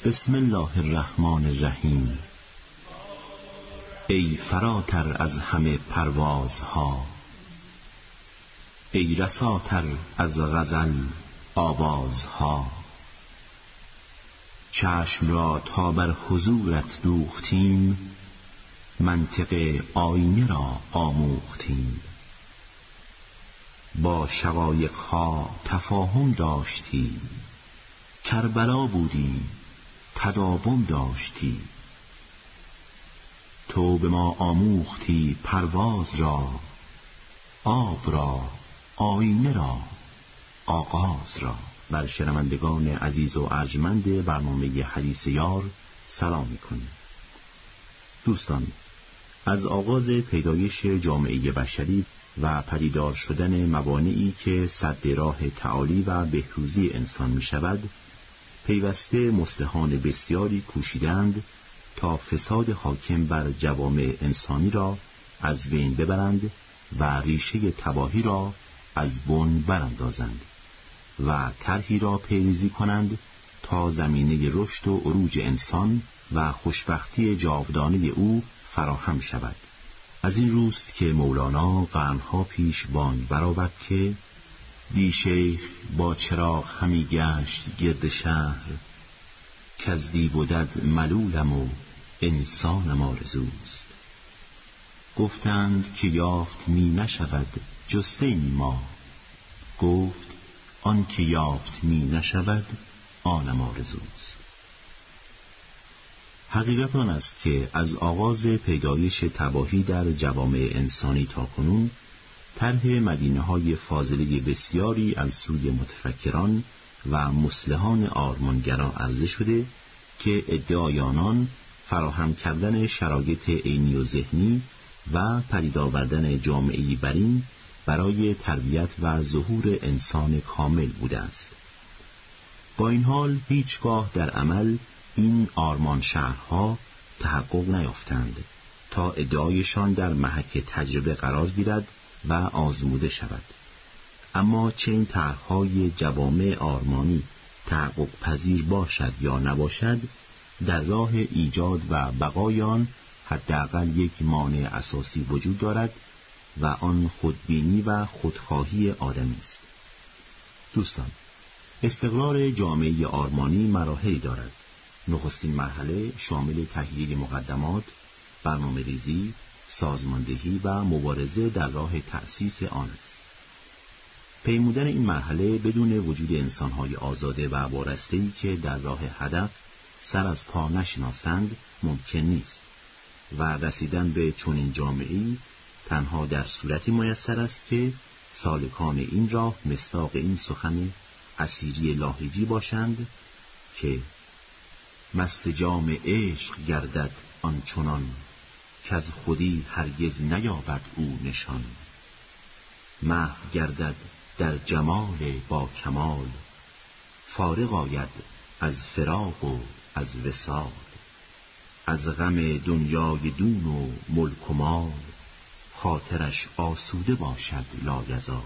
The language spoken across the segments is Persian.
بسم الله الرحمن الرحیم. ای فراتر از همه پروازها، ای رساتر از غزل آوازها. چشم را تا بر حضورت دوختیم، منطق آینه را آموختیم. با شقایقها تفاهم داشتی، کربلا بودی تداوم داشتی. تو به ما آموختی پرواز را، آب را، آینه را، آغاز را. بر شنوندگان عزیز و ارجمند برنامه حدیث یار سلام می‌کنیم. دوستان، از آغاز پیدایش جامعه بشری و پدیدار شدن موانعی که سد راه تعالی و بهروزی انسان می شود، پیوسته مصلحان بسیاری کوشیدند تا فساد حاکم بر جوامع انسانی را از بین ببرند و ریشه تباهی را از بن براندازند و طرحی را پیریزی کنند تا زمینه رشد و عروج انسان و خوشبختی جاودانه او فراهم شود. از این روست که مولانا قرنها پیش بانگ برآورد که دی شیخ با چراغ همی گشت گرد شهر، کز دی بودد ملولم و انسانم آرزوست. گفتند که یافت می نشود جسته ما، گفت آن که یافت می نشود آنم آرزوست. حقیقت آن است که از آغاز پیدایش تباهی در جوامع انسانی تا کنون، طرح مدینه‌های فاضله بسیاری از سوی متفکران و مصلحان آرمانگرا عرضه شده که ادعای آنان فراهم کردن شرایط عینی و ذهنی و پدید آوردن جامعه‌ای برین برای تربیت و ظهور انسان کامل بوده است. با این حال هیچگاه در عمل این آرمان شهرها تحقق نیافتند تا ادعایشان در محک تجربه قرار گیرد و آزموده شود. اما چه این طرح‌های جوامع آرمانی تحقق پذیر باشد یا نباشد، در راه ایجاد و بقای آن حداقل یک مانع اساسی وجود دارد و آن خودبینی و خودخواهی آدمی است. دوستان، استقرار جامعه آرمانی مراحلی دارد. نخستین مرحله شامل تهیه مقدمات، برنامه‌ریزی، سازماندهی و مبارزه در راه تأسیس آن است. پیمودن این مرحله بدون وجود انسان‌های آزاده و وارسته‌ای که در راه هدف سر از پا نشناسند ممکن نیست و رسیدن به چنین جامعه‌ای تنها در صورتی میسر است که سالکان این راه مصداق این سخن اسیری لاهیجی باشند که مست جام عشق گردد آنچنان، که از خودی هرگز نیابد او نشان. محو گردد در جمال با کمال، فارغ آید از فراق و از وصال. از غم دنیای دون و ملک و مال، خاطرش آسوده باشد لایزال.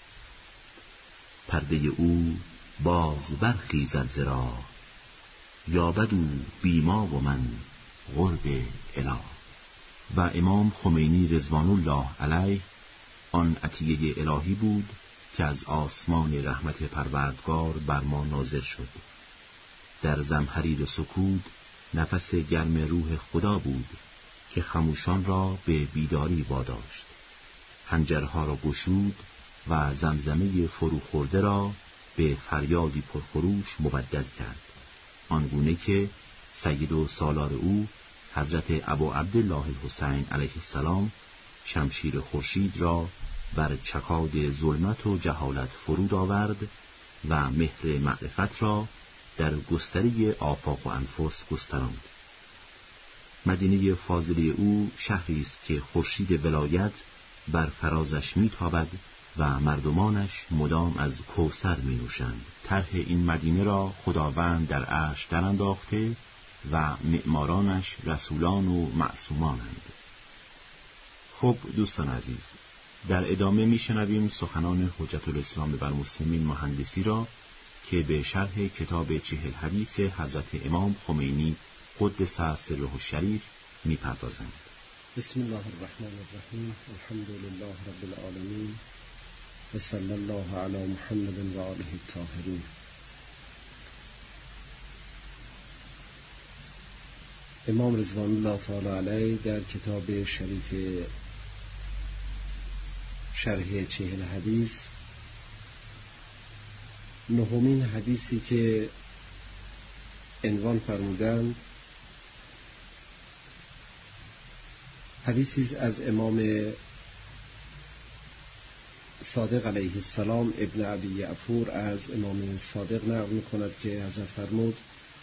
پرده او باز برخیزد ز راه، یابد او بی ما و من قرب اله. و امام خمینی رضوان الله علیه آن عطیه الهی بود که از آسمان رحمت پروردگار بر ما نازل شد. در زمهریر سکوت نفس گرم روح خدا بود که خموشان را به بیداری واداشت، حنجرها را گشود و زمزمه فروخورده را به فریادی پرخروش مبدل کرد، آنگونه که سید و سالار او حضرت ابو عبدالله الحسین علیه السلام شمشیر خورشید را بر چکاد ظلمت و جهالت فرود آورد و مهر معرفت را در گستره آفاق و انفس گستراند. مدینه فاضله او شهری است که خورشید ولایت بر فرازش میتابد و مردمانش مدام از کوثر می نوشند. طرح این مدینه را خداوند در عرش درانداخته و معمارانش رسولان و معصومانند. خب دوستان عزیز، در ادامه میشنویم سخنان حجت الاسلام بر مسلمین مهندسی را که به شرح کتاب 40 حدیث حضرت امام خمینی قدس سره الشریف می‌پردازند. بسم الله الرحمن الرحیم. الحمد لله رب العالمین و صلی الله علی محمد و آله الطاهرین. امام رضوان الله تعالی علیه در کتاب شریف شرح 40 حدیث نهمین حدیثی که عنوان فرمودند حدیثی از امام صادق علیه السلام ابن ابی یعفور از امام صادق نقل می‌کند که حضرت فرمود: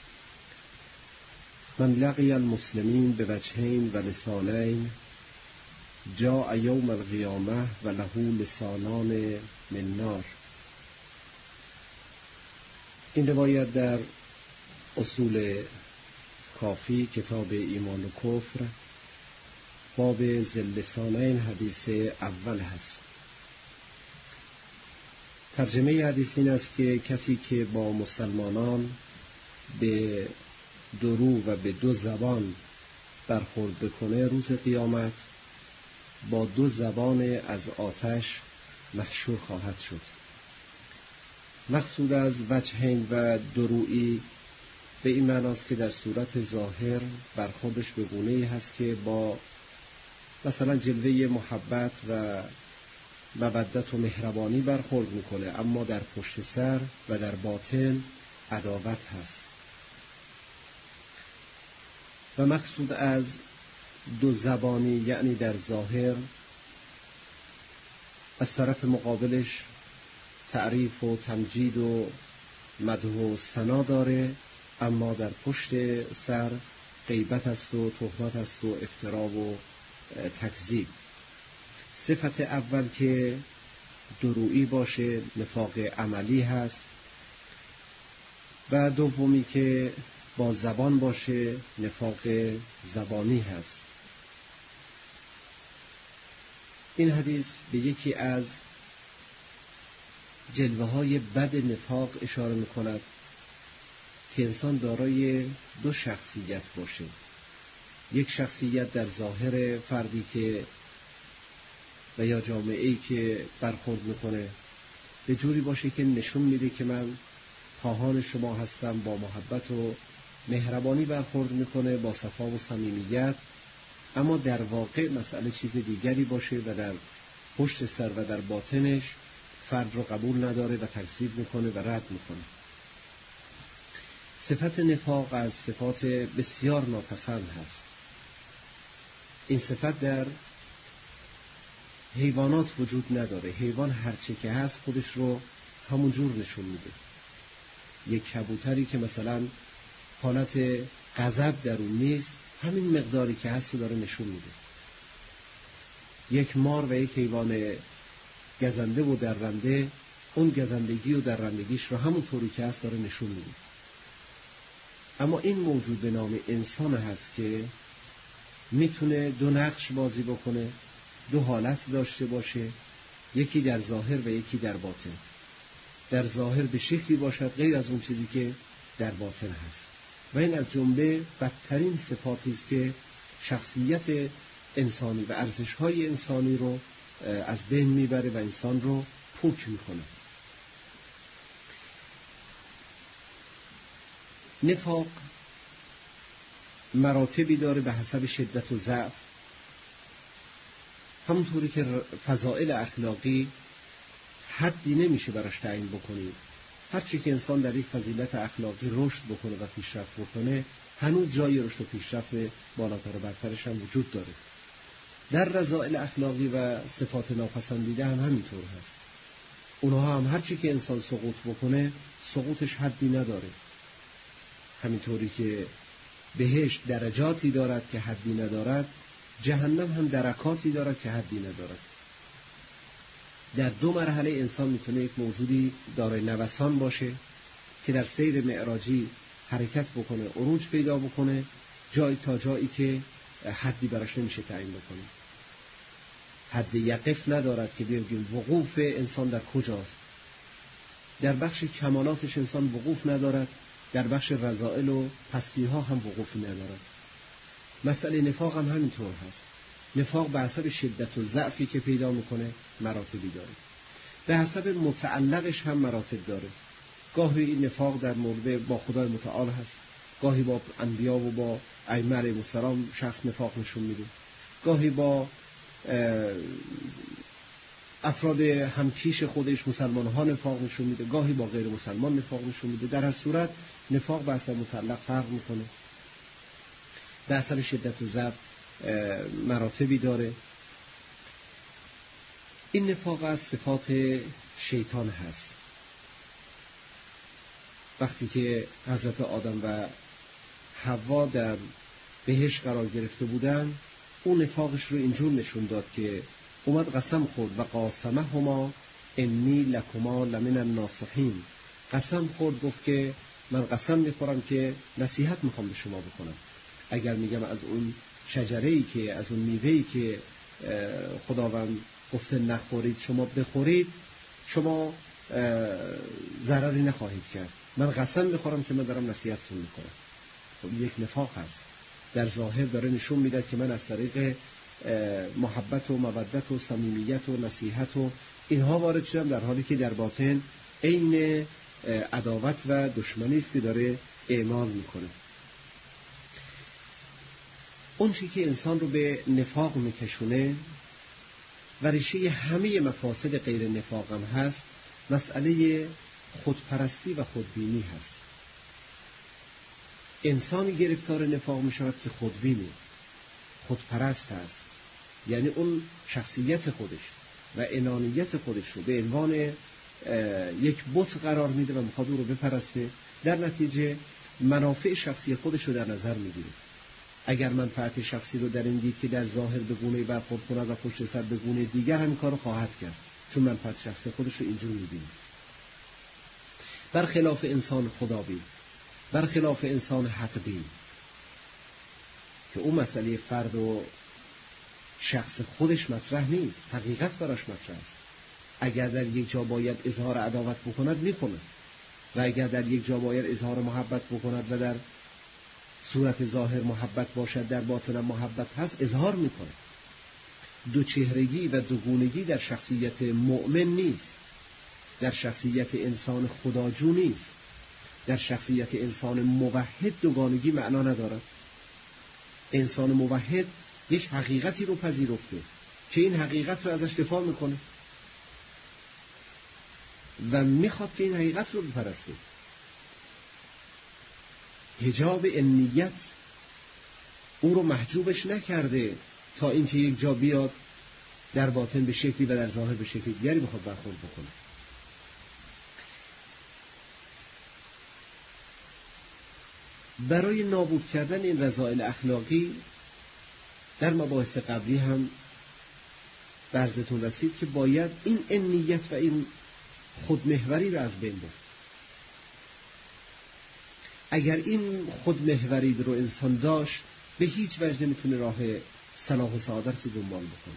من لقی المسلمین بوجهین و لسانین جاء یوم القیامه و له لسانان من نار. این روایت در اصول کافی کتاب ایمان و کفر باب ذی اللسانین حدیث اول هست. ترجمه حدیث این است که کسی که با مسلمانان به دو رو و به دو زبان برخورد بکنه روز قیامت با دو زبان از آتش محشور خواهد شد. مقصود از وجهین و درویی به این معناست که در صورت ظاهر برخوردش به گونه‌ای هست که با مثلا جلوه محبت و مودت و مهربانی برخورد میکنه، اما در پشت سر و در باطن عداوت هست. و مقصود از دو زبانی یعنی در ظاهر از طرف مقابلش تعریف و تمجید و مدح و ثنا داره، اما در پشت سر غیبت است و تهمت است و افترا و تکذیب. صفت اول که درویی باشه نفاق عملی هست، و دومی که با زبان باشه نفاق زبانی هست. این حدیث به یکی از جلوه های بد نفاق اشاره می‌کند که انسان دارای دو شخصیت باشه. یک شخصیت در ظاهر فردی که و یا جامعه‌ای که برخورد میکنه به جوری باشه که نشون میده که من خواهان شما هستم، با محبت و مهربانی برخورد میکنه، با صفا و صمیمیت، اما در واقع مسئله چیز دیگری باشه و در پشت سر و در باطنش فرد رو قبول نداره و تکذیب میکنه و رد میکنه. صفت نفاق از صفات بسیار ناپسند هست. این صفت در حیوانات وجود نداره. حیوان هرچه که هست خودش رو همون جور نشون میده. یک کبوتری که مثلا حالت غضب در اون نیست، همین مقداری که هست رو داره نشون میده. یک مار و یک حیوان گزنده و درنده اون گزندگی و درندگیش رو همون طوری که هست داره نشون میده. اما این موجود به نام انسان هست که میتونه دو نقش بازی بکنه، دو حالت داشته باشه، یکی در ظاهر و یکی در باطن. در ظاهر به شکلی باشد غیر از اون چیزی که در باطن هست، و این از جمله بدترین صفاتی است که شخصیت انسانی و ارزش‌های انسانی رو از بین میبره و انسان رو پوک میکنه. نفاق مراتبی داره به حسب شدت و ضعف. همونطوری که فضائل اخلاقی حدی نمیشه براش تعیین بکنید. هرچی که انسان در یک فضیلت اخلاقی رشد بکنه و پیشرفت بکنه، هنوز جای رشد و پیشرفت بالاتر و برترش هم وجود داره. در رذائل اخلاقی و صفات ناپسندیده هم همینطور هست. اونها هم هرچی که انسان سقوط بکنه سقوطش حدی نداره. همینطوری که بهشت درجاتی دارد که حدی ندارد، جهنم هم درکاتی دارد که حدی ندارد. در دو مرحله انسان میتونه یک موجودی دارای نوسان باشه که در سیر معراجی حرکت بکنه، عروج پیدا بکنه، جای تا جایی که حدی براش نمیشه تعیین بکنه. حد یقف ندارد که بگیم وقوف انسان در کجاست. در بخش کمالاتش انسان وقوف ندارد، در بخش رذائل و پستی‌ها هم وقوفی ندارد. مسئله نفاق هم همینطور هست. نفاق به حسب شدت و ضعفی که پیدا میکنه مراتبی داره، به حسب متعلقش هم مراتب داره. گاهی این نفاق در مورد با خدای متعال هست، گاهی با انبیا و با ائمه علیهم السلام شخص نفاق نشون میده، گاهی با افراد همکیش خودش مسلمان ها نفاق نشون میده، گاهی با غیر مسلمان نفاق نشون میده. در هر صورت نفاق به حسب متعلق فرق میکنه، به حسب شدت و ضعف مراتبی داره. این نفاق از صفات شیطان هست. وقتی که حضرت آدم و حوا در بهشت قرار گرفته بودن، اون نفاقش رو اینجور نشون داد که اومد قسم خورد و قاسمهما انی لکما لمن الناصحین. قسم خورد، گفت که من قسم میخورم که نصیحت میخوام به شما بکنم. اگر میگم از اون شجره‌ای که از اون میوه‌ای که خداوند گفته نخورید شما بخورید، شما ضرری نخواهید کرد. من قسم میخورم که من دارم نصیحتتون میکنم. خب یک نفاق هست. در ظاهر داره نشون میده که من از طریق محبت و مودت و صمیمیت و نصیحت و اینها وارد شدم، در حالی که در باطن عین عداوت و دشمنی است که داره اعمال میکنه. اون چیزی که انسان رو به نفاق میکشونه و ریشه همه مفاسد غیر نفاق هم هست، مسئله خودپرستی و خودبینی هست. انسانی گرفتار نفاق می شود که خودبینی، خودپرست هست، یعنی اون شخصیت خودش و انانیت خودش رو به عنوان یک بت قرار میده و میخواد او رو بپرسته. در نتیجه منافع شخصی خودش رو در نظر میگیره. اگر منفعت شخصی رو در این دید که در ظاهر به گونه‌ای برخورد کند و پشت سر به گونه دیگر همین کار رو خواهد کرد، چون منفعت شخصی خودش رو اینجور میبینه. برخلاف انسان خدابین، برخلاف انسان حقبین که اون مسئله فرد و شخص خودش مطرح نیست، حقیقت براش مطرح است. اگر در یک جا باید اظهار عداوت بکند میکنه، و اگر در یک جا باید اظهار محبت بکند و در صورت ظاهر محبت باشد در باطن محبت هست، اظهار میکنه. دو چهرگی و دوگونگی در شخصیت مؤمن نیست، در شخصیت انسان خداجو نیست، در شخصیت انسان موحد دوگانگی معنا ندارد. انسان موحد یک حقیقتی رو پذیرفته که این حقیقت رو ازش دفاع میکنه و میخواد که این حقیقت رو بپرسته. حجاب انیت او رو محجوبش نکرده تا اینکه یک جا بیاد در باطن به شکلی و در ظاهر به شکلی دیگری بخواد برخورد بکنه. برای نابود کردن این رذائل اخلاقی در مباحث قبلی هم برزتون رسید که باید این انیت و این خودمحوری رو از بین برد. اگر این خودمحوری رو انسان داشت، به هیچ وجه نمیتونه راه صلاح و سعادت رو دنبال بکنه.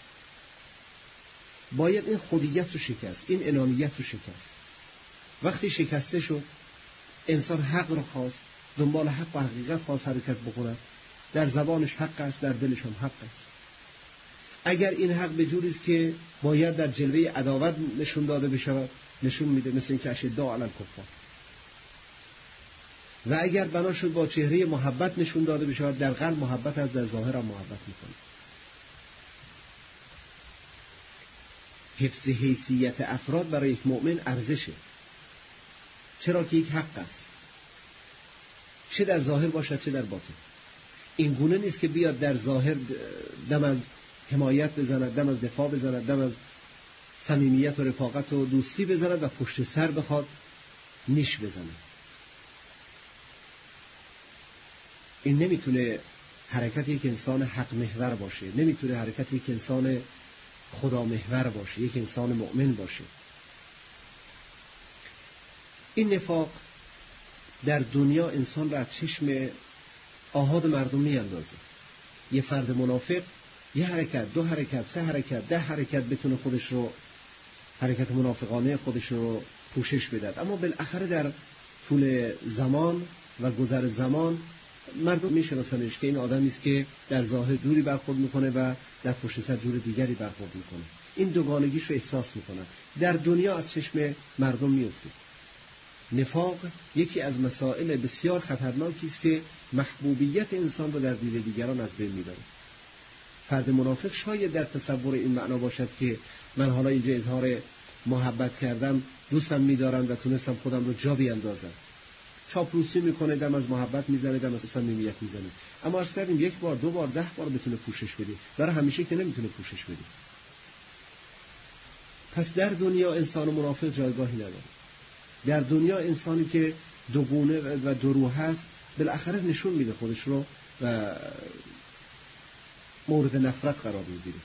باید این خودیت رو شکست، این انانیت رو شکست. وقتی شکسته شد، انسان حق رو خواست، دنبال حق و حقیقت خواست حرکت بکنه. در زبانش حق است، در دلش هم حق است. اگر این حق به جوری است که باید در جلوه عداوت نشون داده بشود، نشون میده، مثل اینکه اشداء علی الکفار. و اگر بنا شد با چهره محبت نشون داده بشود، در قلب محبت از در ظاهر هم محبت میکنه. حفظ حیثیت افراد برای یک مؤمن ارزشه، چرا که یک حق است، چه در ظاهر باشد چه در باطن. این گونه نیست که بیاد در ظاهر دم از حمایت بزند، دم از دفاع بزند، دم از صمیمیت و رفاقت و دوستی بزند و پشت سر بخواد نیش بزند. این نمیتونه حرکت یک انسان حق محور باشه، نمیتونه حرکت یک انسان خدا محور باشه، یک انسان مؤمن باشه. این نفاق در دنیا انسان را از چشم آحاد مردم میاندازه. یه فرد منافق یه حرکت، دو حرکت، سه حرکت، 10 حرکت بتونه خودش رو، حرکت منافقانه خودش رو پوشش بدهد. اما بالاخره در طول زمان و گذر زمان مردم میشناسنش که این آدمی است که در ظاهر جوری برخورد میکنه و در پشت سر جور دیگری برخورد میکنه. این دوگانگیش رو احساس میکنن. در دنیا از چشم مردم میفته. نفاق یکی از مسائل بسیار خطرناکی است که محبوبیت انسان رو در دل دیگران از بین میبره. فرد منافق شاید در تصور این معنا باشد که من حالا اینجا اظهار محبت کردم، دوستم می‌دارن و تونستم خودم رو جا بیاندازم. چاپلوسی میکنه، دم از محبت میزنه، دم از صمیمیت میزنه. اما عرض کردیم یک بار، دو بار، 10 بار بتونه پوشش بده، برای همیشه که نمیتونه پوشش بده. پس در دنیا انسان منافق جایگاهی نداره. در دنیا انسانی که دوگونه و درو هست بالاخره نشون میده خودش رو و مورد نفرت قرار میگیره.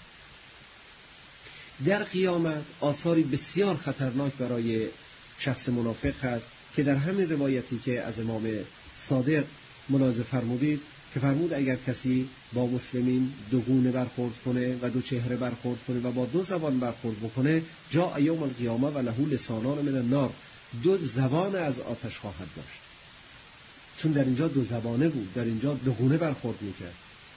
در قیامت آثاری بسیار خطرناک برای شخص منافق هست که در همین روایتی که از امام صادق ملاحظه فرمودید که فرمود اگر کسی با مسلمین دوگونه برخورد کنه و دو چهره برخورد کنه و با دو زبان برخورد بکنه، جاء یوم القیامه و له لسانان من النار، 2 زبان از آتش خواهد داشت. چون در اینجا 2 زبانه بود، در اینجا دوگونه برخورد میکرد.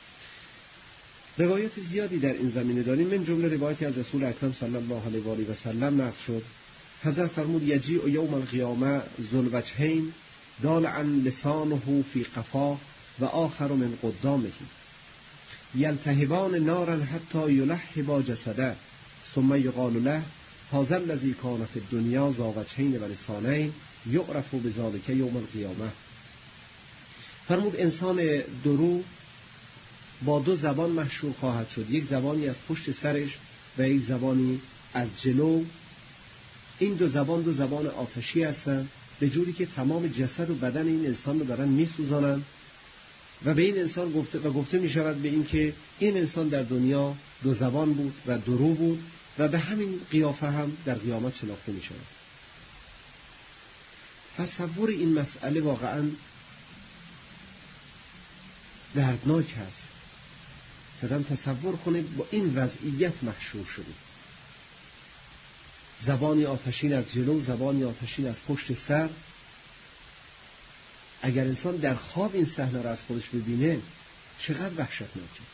روایت زیادی در این زمینه داریم. من جمله روایتی از رسول اکرم صلی الله علیه و آله و سلم نقل شد. حضرت فرمود یجیء یوم القیامه ذو الوجهین دالعا لسانه فی قفاه و آخر من قدامه یلتهبان نارا حتی یلهبا جسده ثم یقال له هذا الذی کان فی الدنیا ذا وجهین و لسانین یعرف بذلک یوم القیامه. فرمود انسان درو با 2 زبان مشهور خواهد شد، یک زبانی از پشت سرش و یک زبانی از جلو. این 2 زبان 2 زبان آتشی هستند، به جوری که تمام جسد و بدن این انسان رو دارن میسوزانند و به این انسان گفته می شود به این که این انسان در دنیا 2 زبان بود و درو بود و به همین قیافه هم در قیامت شناخته می شود. تصور این مسئله واقعا دردناک هست. آدم تصور کنه با این وضعیت محشور شده، زبانی آتشین از جلو، زبانی آتشین از پشت سر. اگر انسان در خواب این صحنه را از خودش ببینه چقدر وحشتناکه.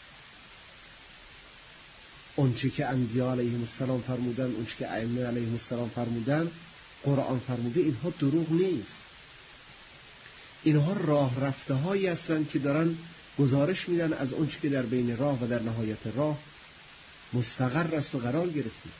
اونچه که انبیاء علیهم السلام فرمودن، اونچه که ائمه علیهم السلام فرمودن، قرآن فرموده، اینها دروغ نیست. اینها راه رفته هایی هستند که دارن گزارش میدن از اونچه که در بین راه و در نهایت راه مستقر است و قرار گرفته.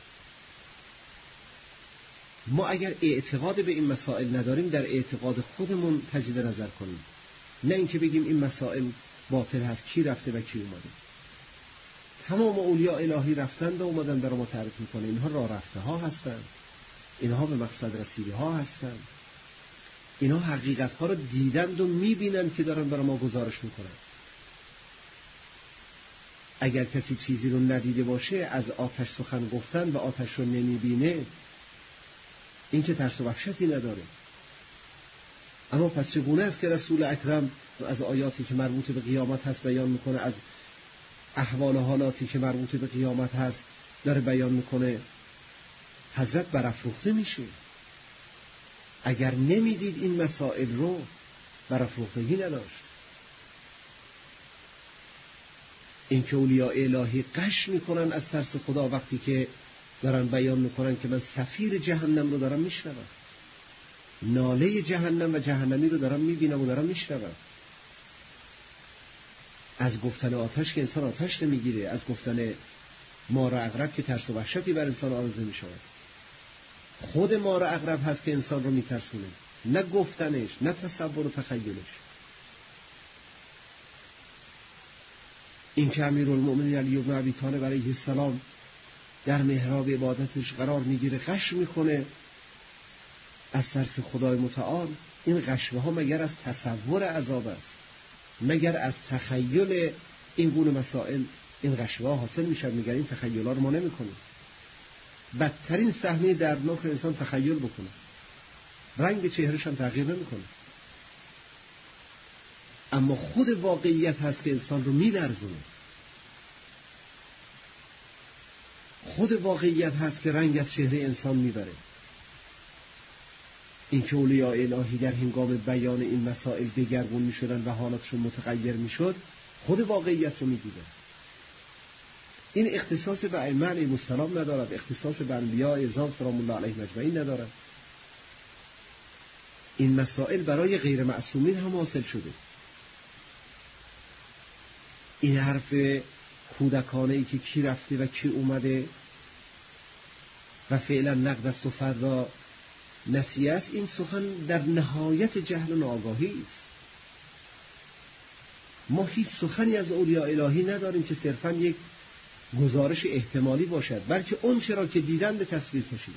ما اگر اعتقاد به این مسائل نداریم، در اعتقاد خودمون تجدید نظر کنیم، نه اینکه بگیم این مسائل باطل هست، کی رفته و کی اومده. تمام اولیاء الهی رفتند و اومدن در ما تعریف میکنه. اینها راه رفته ها هستند، اینها به مقصد رسیده ها هستند، اینها حقیقت ها رو دیدند و میبینند که دارن برای ما گزارش میکنن. اگر کسی چیزی رو ندیده باشه، از آتش سخن گفتن و آتش رو نمیبینه، این که ترس و وحشتی نداره. اما پس چگونه است که رسول اکرم از آیاتی که مربوط به قیامت هست بیان میکنه، از احوال و حالاتی که مربوط به قیامت هست داره بیان میکنه، حضرت برافروخته میشه. اگر نمیدید این مسائل رو، برافروختگی نداشت. این که اولیاء الهی قش میکنن از ترس خدا وقتی که دارن بیان میکنن که من صفیر جهنم رو دارم میشنوم، ناله جهنم و جهنمی رو دارم میبینم و دارم میشنوم. از گفتن آتش که انسان آتش نمیگیره، از گفتن مار عقرب که ترس و وحشتی بر انسان آرز نمیشود. خود مار عقرب هست که انسان رو میترسونه، نه گفتنش، نه تصور و تخیلش. این که امیرالمؤمنین علی بن ابی طالب علیه السلام در محراب عبادتش قرار میگیره، غش میکنه از ترس خدای متعال، این غشوه ها مگر از تصور عذاب است؟ مگر از تخیل این گونه مسائل این غشوه ها حاصل میشن؟ مگر این تخیل ها رو ما نمیکنیم؟ بدترین صحنه دردناک رو انسان تخیل بکنه، رنگ چهرش هم تغییر نمیکنه، اما خود واقعیت هست که انسان رو میلرزونه. خود واقعیت هست که رنگ از چهره انسان میبره. اینکه اولیاء الهی در هنگام بیان این مسائل دگرگون می‌شدن و حالاتشون متغیر می‌شد، خود واقعیت رو می‌دیدن. این اختصاص به ائمه علیهم السلام ندارد، اختصاص به انبیاء اعظام سلام الله علیهم اجمعین ندارد. این مسائل برای غیر معصومین هم حاصل شده. این حرف کودکانه‌ای که کی رفته و کی اومده و فعلا نقد است و فردا نسیه است، این سخن در نهایت جهل و ناآگاهی است. ما هیچ سخنی از اولیاء الهی نداریم که صرفا یک گزارش احتمالی باشد، بلکه اون چرا که دیدن به تصویر کشیدن،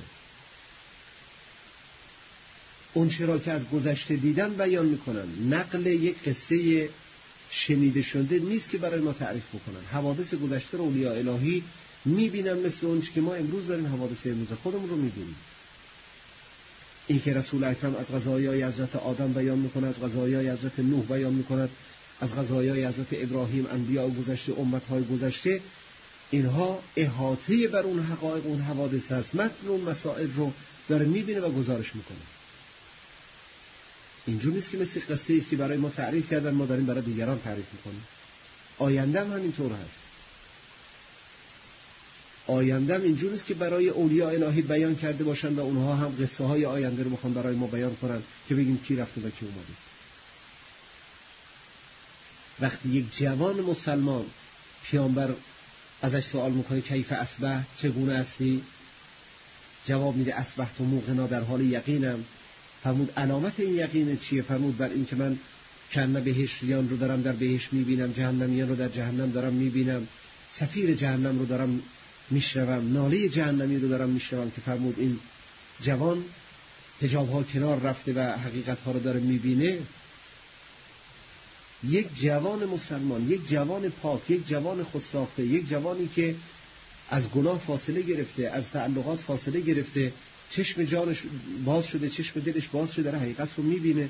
اون چرا که از گذشته دیدن بیان میکنن. نقل یک قصه شنیده شده نیست که برای ما تعریف بکنن. حوادث گذشته رو اولیاء الهی میبینن مثل اون که ما امروز داریم حوادث امروز خودمون رو میبینیم. این که رسول اکرم از قضایای حضرت آدم بیان میکنه، از قضایای حضرت نوح بیان میکند، از قضایای حضرت ابراهیم، انبیاء گذشته، امتهای گذشته، اینها احاطه بر اون حقایق، اون حوادث هست. متن اون مسائل رو داره میبینه و گزارش میکنه. اینجور نیست که مثل قصه ایست که برای ما تعریف کردن ما داریم برای دیگران تعریف میکنیم. آینده هم همینطور هست. آینده هم اینجور نیست که برای اولیاء الهی بیان کرده باشن و اونها هم قصه های آینده رو بخوان برای ما بیان کنن که بگیم کی رفته و کی اومده. وقتی یک جوان مسلمان پیامبر ازش سوال میکنه کیف اصبح، چگونه هستی؟ جواب میده اصبحت موقنا، در حال یقینم. فرمود علامت این یقین چیه؟ فرمود بر این که من کنه بهشتیان رو دارم در بهشت میبینم، جهنمیان رو در جهنم دارم میبینم، صفیر جهنم رو دارم میشنوم، ناله جهنمی رو دارم میشنوم. که فرمود این جوان حجاب ها کنار رفته و حقیقت ها رو داره میبینه. یک جوان مسلمان، یک جوان پاک، یک جوان خودساخته، یک جوانی که از گناه فاصله گرفته، از تعلقات فاصله گرفته، چشم جانش باز شده، چشم دلش باز شده، داره حقیقت رو میبینه.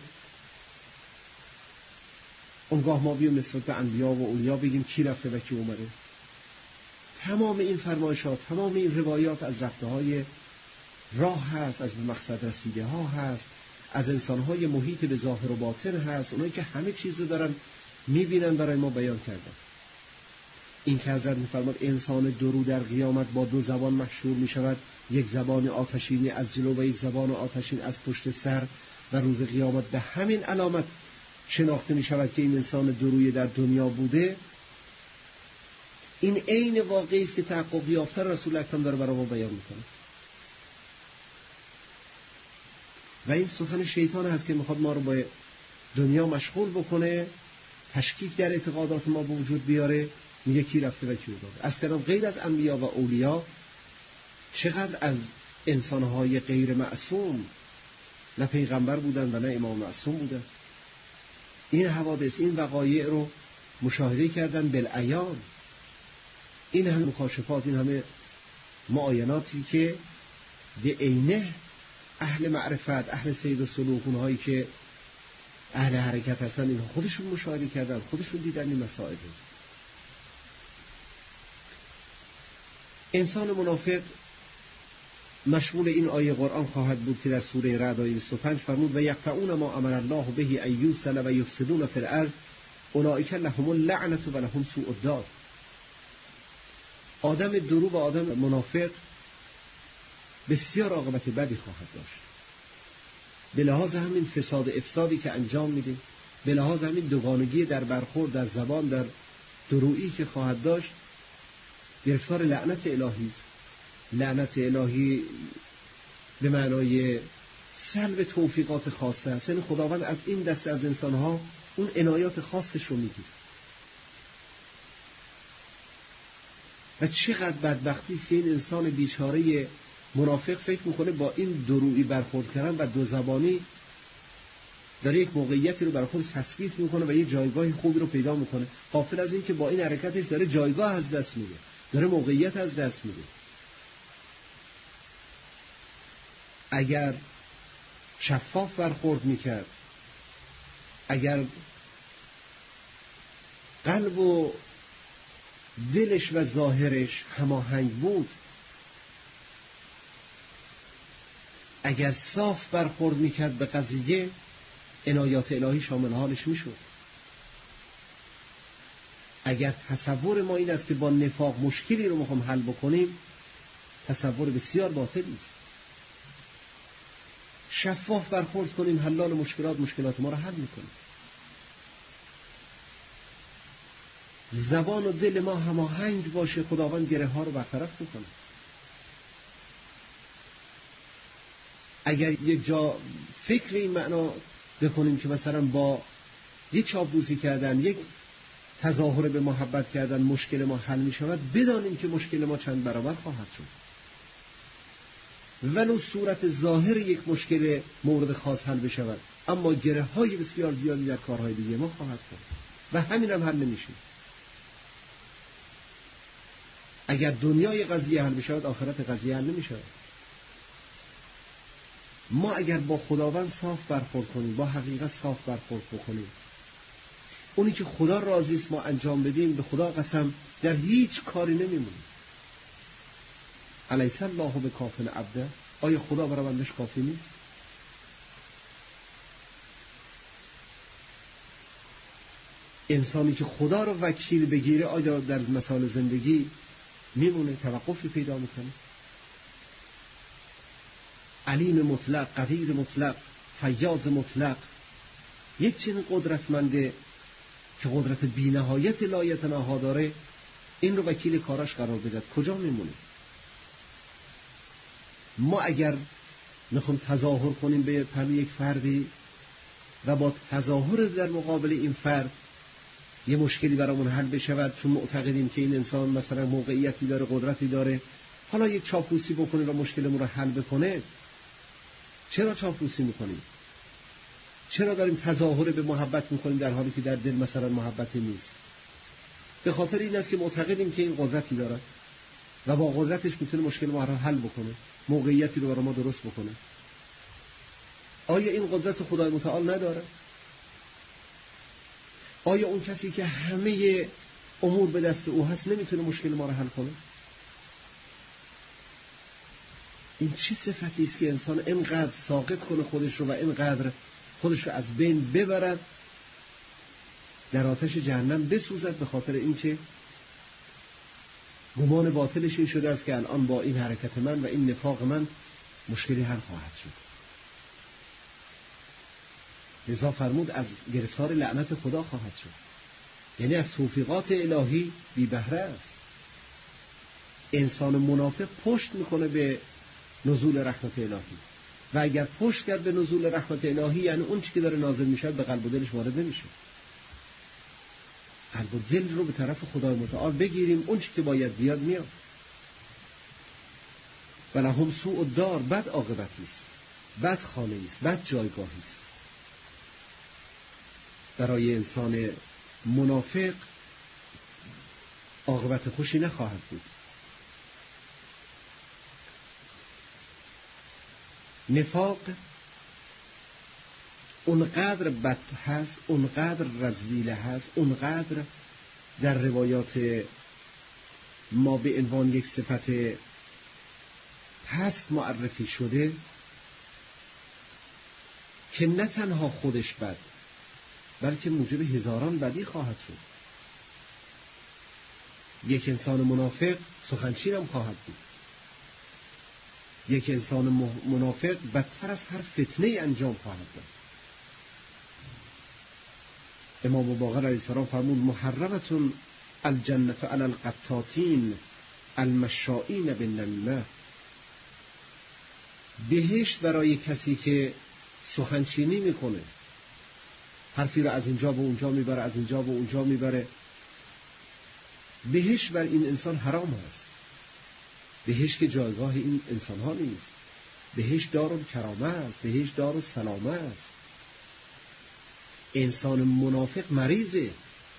اونگاه ما بیام نسبت به انبیا و اولیا بگیم کی رفته و کی اومده. تمام این فرمایشات، تمام این روایات از رفته‌های راه هست، از به مقصد رسیده ها هست، از انسان‌های محیط به ظاهر و باطن هست، اونایی که همه چیز رو دارن میبینن برای ما بیان کردن. این که حضرت می‌فرماد انسان درو در قیامت با دو زبان محشور می‌شود، یک زبان آتشینی از جلو و یک زبان آتشین از پشت سر، و روز قیامت به همین علامت شناخته می‌شود که این انسان دروی در دنیا بوده. این عین واقعی است که تحقق یافته رسول اکرم داره برای ما بیان می‌کنه. و این سخن شیطان هست که میخواد ما رو با دنیا مشغول بکنه، تشکیک در اعتقادات ما به وجود بیاره. میگه کی رفته و کی اومده. از کلام غیر از انبیا و اولیا چقدر از انسانهای غیر معصوم نه پیغمبر بودن و نه امام معصوم بودن. این حوادث، این وقایع رو مشاهده کردن بالعیان. این همه مکاشفات، این همه معایناتی که به عینه اهل معرفت، اهل سیر و سلوک، اونهایی که اهل حرکت هستن، اینها خودشون مشاهده کردن، خودشون دیدن این مسائل رو. انسان منافق مشمول این آیه قرآن خواهد بود که در سوره رعد آیه 25 فرمود و یقطعون ما امر الله به ان یوصل و یفسدون فی الارض اولئک لهم اللعنة و لهم سوء الدار. آدم درو و آدم منافق بسیار عاقبت بدی خواهد داشت، به لحاظ همین فساد افسادی که انجام میده، به لحاظ همین دوگانگی در برخورد، در زبان، در درویی که خواهد داشت. گرفتار لعنت الهی است. لعنت الهی به معنای سلب توفیقات خاصه است. یعنی خداوند از این دسته از انسانها اون عنایات خاصش رو میگیره. و چقدر بدبختی است که این انسان بیچاره منافق فکر میکنه با این درویی برخورد کردن و دو زبانی داره یک موقعیتی رو برای خود تثبیت میکنه و یک جایگاه خوبی رو پیدا میکنه، غافل از این که با این حرکتش داره جایگاه از دست میده، داره موقعیت از دست میده. اگر شفاف برخورد میکرد، اگر قلب و دلش و ظاهرش هماهنگ بود، اگر صاف برخورد میکرد به قضیه، عنایات الهی شامل حالش میشد. اگر تصور ما این است که با نفاق مشکلی رو میخوام حل بکنیم، تصور بسیار باطلی است. شفاف برخورد کنیم، حلال مشکلات ما رو حل میکنیم. زبان و دل ما هماهنگ باشه، خداوند گره ها رو برطرف میکنه. اگر یک جا فکر این معنا بکنیم که مثلا با یک چاپلوسی کردن، یک تظاهر به محبت کردن مشکل ما حل می شود، بدانیم که مشکل ما چند برابر خواهد شد. ولو صورت ظاهر یک مشکل مورد خاص حل بشود، اما گره های بسیار زیادی در کارهای دیگه ما خواهد کرد و همین هم حل نمیشه. اگر دنیای قضیه حل بشود، آخرت قضیه حل نمیشه. ما اگر با خداوند صاف برخورد کنیم، با حقیقت صاف برخورد بکنیم، اونی که خدا راضی است ما انجام بدیم، به خدا قسم در هیچ کاری نمیمونیم. الیس الله بکاف عبده، آیا خدا برای بندش کافی نیست؟ انسانی که خدا رو وکیل بگیره، آیا در مسائل زندگی میمونه؟ توقفی پیدا میکنه؟ علیم مطلق، قدیر مطلق، فیاض مطلق، یک چنین قدرتمنده که قدرت بی‌نهایت لایتناها داره، این رو وکیل کاراش قرار بدهد، کجا میمونه؟ ما اگر میخوام تظاهر کنیم به یک فردی و با تظاهر در مقابل این فرد یه مشکلی برامون حل بشود، چون معتقدیم که این انسان مثلا موقعیتی داره، قدرتی داره، حالا یک چاپلوسی بکنه و مشکلمون رو حل بکنه، چرا چاپلوسی میکنیم؟ چرا داریم تظاهر به محبت میکنیم در حالی که در دل مثلا محبتی نیست؟ به خاطر این است که معتقدیم که این قدرتی داره و با قدرتش میتونه مشکل ما رو حل بکنه، موقعیتی رو برای ما درست بکنه. آیا این قدرت خدای متعال نداره؟ آیا اون کسی که همه امور به دست او هست نمیتونه مشکل ما رو حل کنه؟ این چه صفتی است که انسان اینقدر ساقط کنه خودش رو و اینقدر خودش رو از بین ببرد، در آتش جهنم بسوزد، به خاطر اینکه گمان باطلش این شده است که الان با این حرکت من و این نفاق من مشکلی حل خواهد شد. لذا فرمود از گرفتار لعنت خدا خواهد شد، یعنی از توفیقات الهی بی بهره است. انسان منافق پشت میکنه به نزول رحمت الهی و اگر پشت کرد به نزول رحمت الهی، یعنی اون چی که داره نازل میشه به قلب و دلش وارد نمیشه. قلب و دل رو به طرف خدای متعال بگیریم، اون چی که باید بیاد میاد. و لهم سوء الدار، بد عاقبتی است، بد خانه است، بد جایگاهی است. برای انسان منافق عاقبت خوشی نخواهد بود. نفاق اونقدر بد هست، اونقدر رذیل هست، اونقدر در روایات ما به عنوان یک صفت پست معرفی شده که نه تنها خودش بد، بلکه موجب هزاران بدی خواهد شد. یک انسان منافق سخنچین هم خواهد بود. یک انسان منافق بدتر از هر فتنه انجام خواهد داد. امام باقر علیه السلام فرمود محرمتون الجنت علی القطاطین المشائین بالنمیمه، بهشت برای کسی که سخنچینی میکنه، حرفی رو از اینجا به اونجا میبره، از اینجا به اونجا میبره. بهشت بر این انسان حرام است. بهشت که جایگاه این انسان ها نیست. بهشت دارالکرامه است، بهشت دارالسلامه است. انسان منافق مریضه،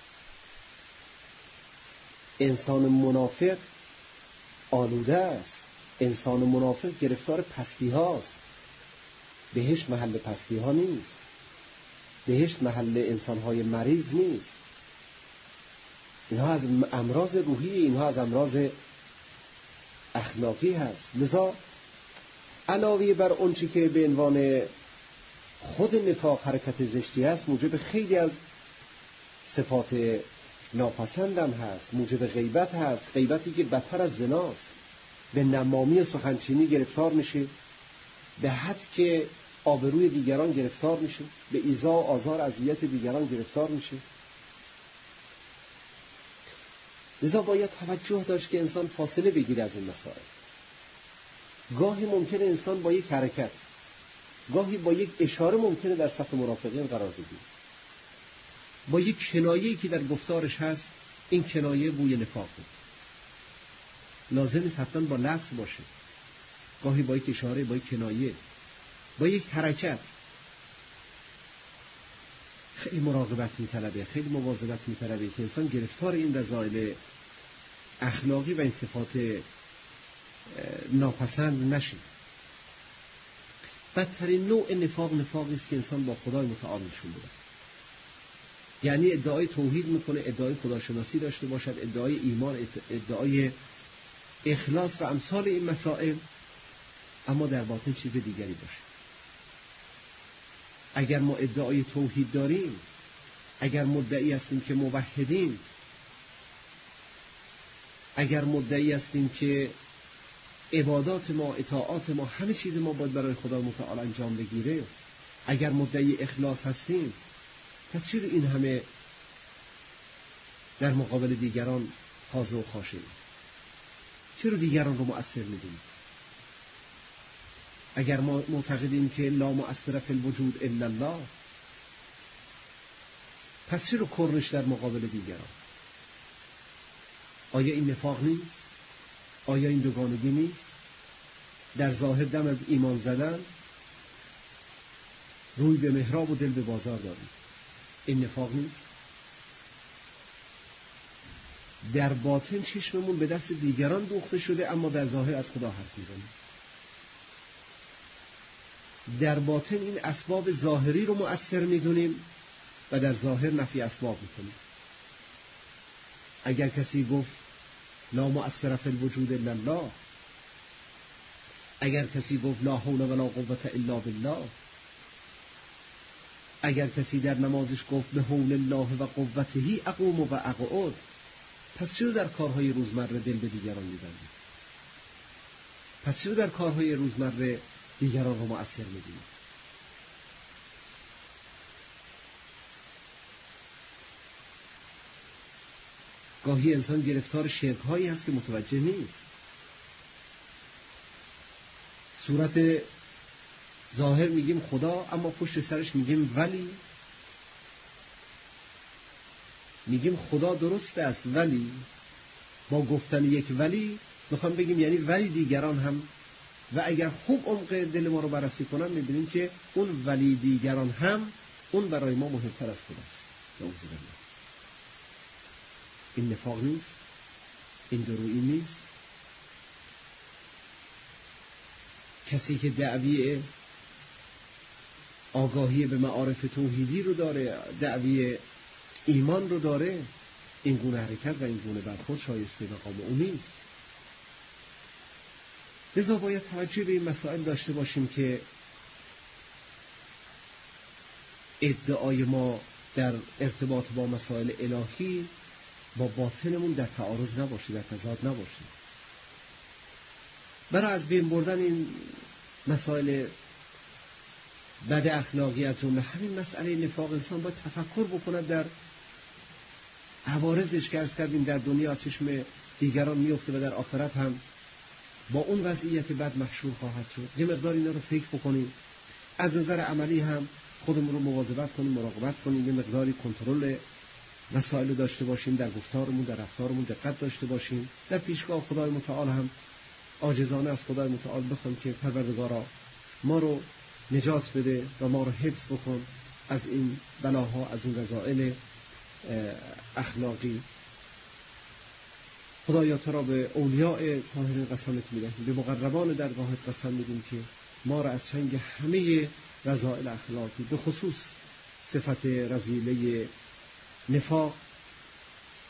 انسان منافق آلوده است، انسان منافق گرفتار پستی هاست. بهشت محل پستی ها نیست، بهشت محل انسان های مریض نیست. اینها از امراض روحی، اینها از امراض اخلاقی هست. لذا علاوه بر اون چی که به عنوان خود نفاق حرکت زشتی است، موجب خیلی از صفات ناپسندم هست، موجب غیبت هست، غیبتی که بدتر از زناست. به نمامی سخنچینی گرفتار میشه، به حد که آبروی دیگران گرفتار میشه، به ایذا و آزار اذیت دیگران گرفتار میشه. لذا باید توجه داشت که انسان فاصله بگیره از این مسائل. گاهی ممکنه انسان با یک حرکت، گاهی با یک اشاره ممکنه در صف مرافقین قرار بگیره، با یک کنایه‌ای که در گفتارش هست، این کنایه بوی نفاق بود. لازم نیست حتما با لفظ باشه، گاهی با یک اشاره، با یک کنایه، با یک حرکت. خیلی مراقبت می‌طلبه، خیلی مواظبت می‌طلبه که انسان گرفتار این رذایل اخلاقی و این صفات ناپسند نشه. بدترین نوع نفاق نفاقی است که انسان با خدای متعال نشون بده. یعنی ادعای توحید میکنه، ادعای خداشناسی داشته باشد، ادعای ایمان، ادعای اخلاص و امثال این مسائل، اما در باطن چیز دیگری باشه. اگر ما ادعای توحید داریم، اگر مدعی هستیم که موحدیم، اگر مدعی هستیم که عبادات ما، اطاعات ما، همه چیز ما باید برای خدا متعال انجام بگیره، اگر مدعی اخلاص هستیم، پس چرا این همه در مقابل دیگران خاضع و خاشعیم؟ چرا دیگران رو مؤثر می‌دونیم؟ اگر ما معتقدیم که لا مؤثر فی الوجود الا الله، پس چرا کرنش در مقابل دیگران؟ آیا این نفاق نیست؟ آیا این دوگانگی نیست؟ در ظاهر دم از ایمان زدن، روی به محراب و دل به بازار داریم، این نفاق نیست؟ در باطن چشممون به دست دیگران دوخته شده، اما در ظاهر از خدا حرف میزنیم. در باطن این اسباب ظاهری رو مؤثر میدونیم و در ظاهر نفی اسباب میکنیم. اگر کسی گفت لا مؤثر فی الوجود الا الله، اگر کسی گفت لا حول ولا قوة الا بالله، اگر کسی در نمازش گفت به حول الله و قوته اقوم و اقعد، پس چرا در کارهای روزمره دل به دیگران میبندید؟ پس چرا در کارهای روزمره دیگران رو مؤثر میدونید؟ گاهی انسان گرفتار شرک‌هایی هست که متوجه نیست. صورت ظاهر میگیم خدا، اما پشت سرش میگیم ولی. میگیم خدا درست است، ولی با گفتن یک ولی میخوام بگیم یعنی ولی دیگران هم. و اگر خوب عمق دل ما رو بررسی کنم میبینیم که اون ولی دیگران هم اون برای ما مهمتر از خداست. نعوذ بالله. این نفاق نیست؟ این درویی نیست؟ کسی که دعوی آگاهی به معارف توحیدی رو داره، دعوی ایمان رو داره، این گونه حرکت و این گونه برخورد شایسته مقام اون نیست. لذا باید توجه به این مسائل داشته باشیم که ادعای ما در ارتباط با مسائل الهی با باطنمون در تعارض نباشه، در تضاد نباشه. برای از بین بردن این مسائل بد اخلاقی از جمله همین مسئله نفاق، انسان باید تفکر بکند در عوارضش که عرض کردیم در دنیا چشم دیگران میفته و در آخرت هم با اون وضعیت بد محشور خواهد شد. یه مقدار اینا رو فکر بکنیم، از نظر عملی هم خودمون رو مواظبت کنیم، مراقبت کنیم، یه مقداری کنترل مسائل داشته باشیم، در گفتارمون، در رفتارمون دقت داشته باشیم، در پیشگاه خدای متعال هم عاجزانه از خدای متعال بخوایم که پروردگارا ما رو نجات بده و ما رو حفظ بکن از این بلاها، از این رذائل اخلاقی. خدایا تو را به اولیاء طاهرین قسمت میدهیم، به مقربان درگاهت قسم میدیم که ما را از چنگ همه رذائل اخلاقی، به خصوص صفت رذیله نفاق،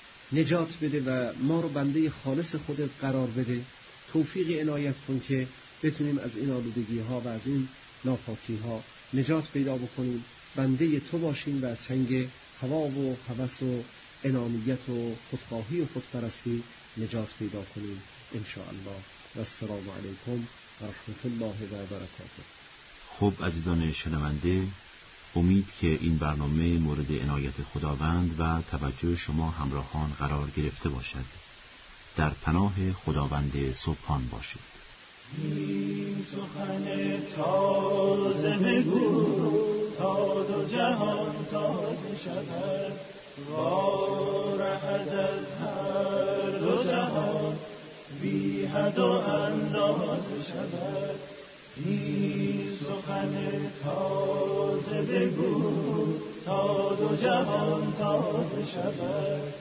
نجات بده و ما رو بنده خالص خودت قرار بده. توفیق عنایت کن که بتونیم از این آلودگی ها و از این ناپاکی ها نجات پیدا بکنیم، بنده تو باشیم و از چنگ هوا و هوس و انانیت و خودخواهی و خودپرستی نجات پیدا کنیم ان شاء الله. و السلام علیکم و رحمت الله و برکاته. خب عزیزان شنونده، امید که این برنامه مورد عنایت خداوند و توجه شما همراهان قرار گرفته باشد. در پناه خداوند سبحان باشید. این سخن تازه بگو تا دو جهان تازه شود، وارهد از هر دو جهان بی حد و اندازه شود. این سخن تازه بگو تا دو جهان تازه شود،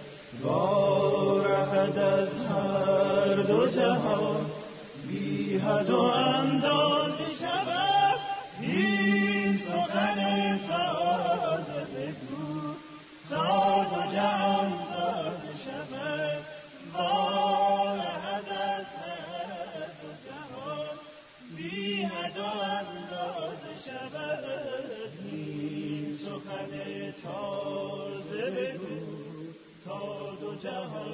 وارهد از هر دو جهان بی حد و اندازه شود. این سخن تازه بگو تا دو جهان تازه شود، وارهد از هر دو جهان بی حد و اندازه شود. این سخن تازه بگو تا دو جهان